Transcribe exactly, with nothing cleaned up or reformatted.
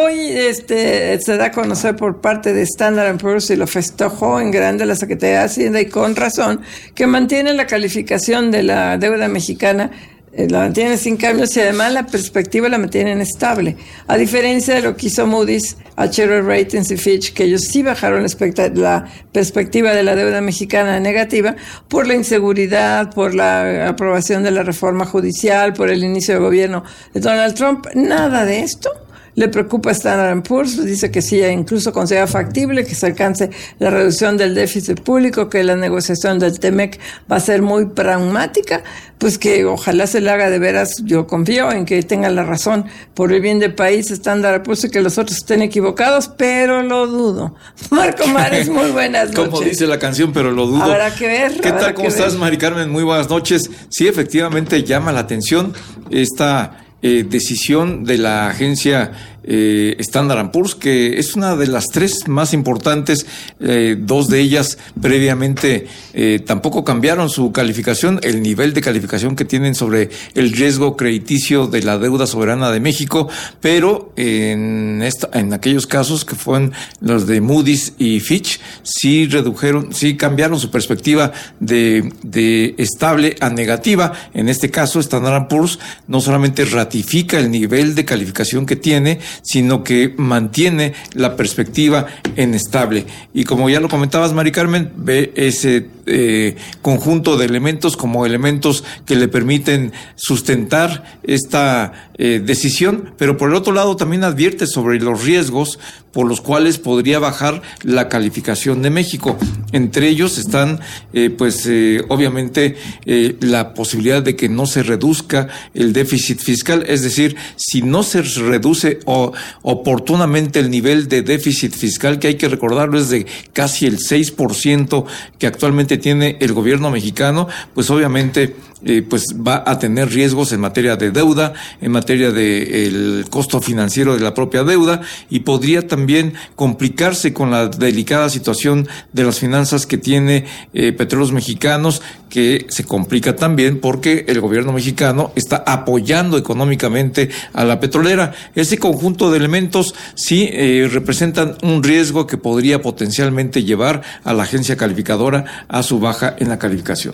hoy este, se da a conocer por parte de Standard and Poor's, y lo festejó en grande la Secretaría de Hacienda, y con razón, que mantiene la calificación de la deuda mexicana, eh, la mantiene sin cambios, y además la perspectiva la mantienen estable. A diferencia de lo que hizo Moody's, H R Ratings y Fitch, que ellos sí bajaron la, expecta- la perspectiva de la deuda mexicana negativa por la inseguridad, por la aprobación de la reforma judicial, por el inicio del gobierno de Donald Trump. Nada de esto le preocupa a Standard and Poor's, dice que sí, incluso considera factible que se alcance la reducción del déficit público, que la negociación del TEMEC va a ser muy pragmática, pues que ojalá se le haga de veras. Yo confío en que tengan la razón por el bien del país Standard and Poor's, y que los otros estén equivocados, pero lo dudo. Marco Mares, muy buenas noches. Como dice la canción, pero lo dudo. Habrá que ver. ¿Qué tal? ¿Cómo estás, ver. Mari Carmen? Muy buenas noches. Sí, efectivamente llama la atención esta Eh, decisión de la agencia eh, Standard and Poor's, que es una de las tres más importantes. Eh, dos de ellas previamente eh, tampoco cambiaron su calificación, el nivel de calificación que tienen sobre el riesgo crediticio de la deuda soberana de México, pero en esta, en aquellos casos que fueron los de Moody's y Fitch, sí redujeron, sí cambiaron su perspectiva de, de estable a negativa. En este caso, Standard and Poor's no solamente ratifica el nivel de calificación que tiene, sino que mantiene la perspectiva en estable. Y como ya lo comentabas, Mari Carmen, ve ese eh, conjunto de elementos como elementos que le permiten sustentar esta eh, decisión, pero por el otro lado también advierte sobre los riesgos por los cuales podría bajar la calificación de México. Entre ellos están, eh, pues, eh, obviamente, eh, la posibilidad de que no se reduzca el déficit fiscal, es decir, si no se reduce o, oportunamente el nivel de déficit fiscal, que hay que recordarlo es de casi el seis por ciento que actualmente tiene el gobierno mexicano, pues obviamente eh, pues va a tener riesgos en materia de deuda, en materia de el costo financiero de la propia deuda, y podría también complicarse con la delicada situación de las finanzas que tiene eh, Petróleos Mexicanos, que se complica también porque el gobierno mexicano está apoyando económicamente a la petrolera. Ese conjunto de elementos sí eh, representan un riesgo que podría potencialmente llevar a la agencia calificadora a su baja en la calificación.